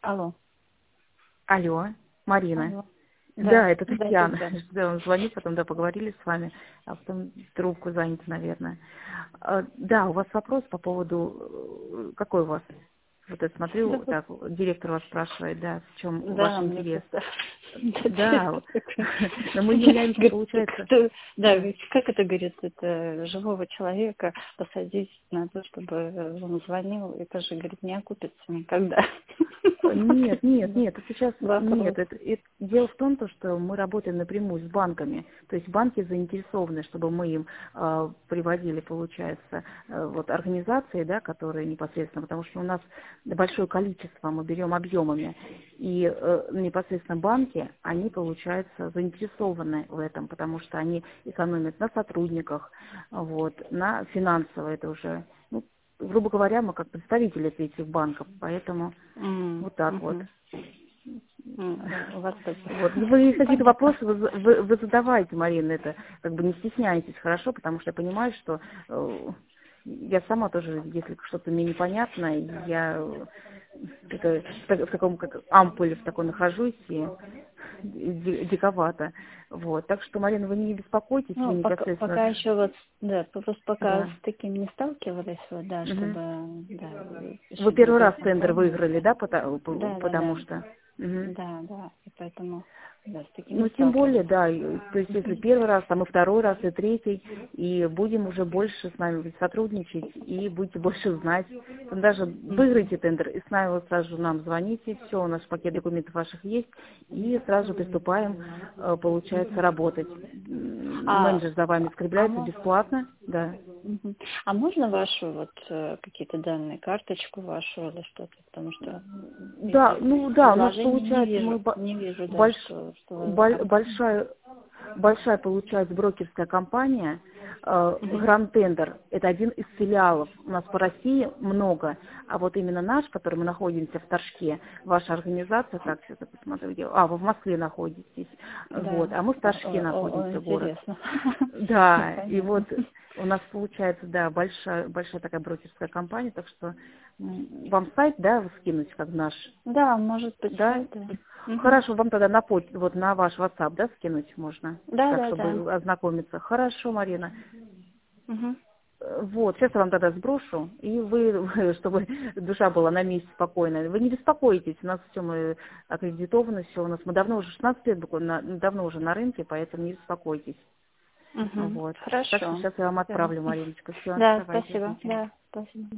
Алло. Алло, Марина. Алло. Да, Да, это Татьяна. здравствуйте. Да, он звонит, потом, да, поговорили с вами, а потом трубку занята, наверное. Да, у вас вопрос по поводу, какой у вас? Вот я Да, смотрю, так, директор вас спрашивает, да, в чем ваш да, мне интерес. просто... Да, но мы являемся, Говорит, получается, да, да. ведь как это, говорит, это живого человека посадить на то, чтобы он звонил, это же, говорит, не окупится никогда. Нет, нет, нет, это сейчас Вопрос. нет. Дело в том, что мы работаем напрямую с банками. То есть банки заинтересованы, чтобы мы им приводили, получается, вот организации, да, которые непосредственно, потому что у нас большое количество, мы берем объемами. И непосредственно банки, они, получается, заинтересованы в этом, потому что они экономят на сотрудниках, вот, на финансово это уже, ну, грубо говоря, мы как представители этих банков, поэтому вот так вот. У вас так. Вот. Вы какие-то Понятно. вопросы вы задавайте, Марина, это как бы не стесняйтесь, хорошо, потому что я понимаю, что я сама тоже, если что-то мне непонятно, я в таком как ампуле в такой нахожусь и диковато. Вот. Так что, Марина, вы не беспокойтесь, вы Ну, непосредственно... пока еще вот, да, просто пока Да. с таким не сталкивались, вот, да, Мгм. чтобы, да, Вы решить первый раз вопрос на тендер пробную. выиграли, да, Да, да, потому да, что... Мгм. да, да, и поэтому, да, с таким не Ну, тем более, сталкивались. да, то есть если первый раз, там и второй раз, и третий, и будем уже больше с нами сотрудничать, и будете больше знать. Там даже Мгм. выиграете тендер, и с нами вот сразу же нам звоните, все, у нас пакет документов ваших есть, и сразу же приступаем, получается, работать. А, Менеджер за вами а, скрепляется бесплатно, да. мгм. А можно вашу вот какие-то данные, карточку вашу или что-то, потому что Да, ну да, у нас предложений получается, не вижу, да, больш- что у вас за компания. большая, получается, брокерская компания, Мгм. Гранд Тендер, это один из филиалов. У нас по России много, а вот именно наш, который мы находимся в Торжке, ваша организация, так, сейчас я посмотрю, где, вы в Москве находитесь, Да. вот, а мы в Торжке О, находимся, город. интересно. Да, и вот Понятно. у нас получается, да, большая такая брокерская компания, так что вам сайт, да, скинуть, как наш, Да, может быть, да? сайт, да. Мгм. Хорошо, вам тогда вот на ваш WhatsApp, да, скинуть можно, Да, так, да, да. чтобы ознакомиться. Хорошо, Марина. Мгм. Вот, сейчас я вам тогда сброшу, и чтобы душа была на месте спокойная. Вы не беспокойтесь, у нас все мы аккредитованы, все у нас, мы давно уже 16 лет, давно уже на рынке, поэтому не беспокойтесь. Мгм. Вот. Так что Хорошо. сейчас я вам Всё. отправлю, Мариночка. Все, Да, давайте, спасибо. ждите. Да, спасибо.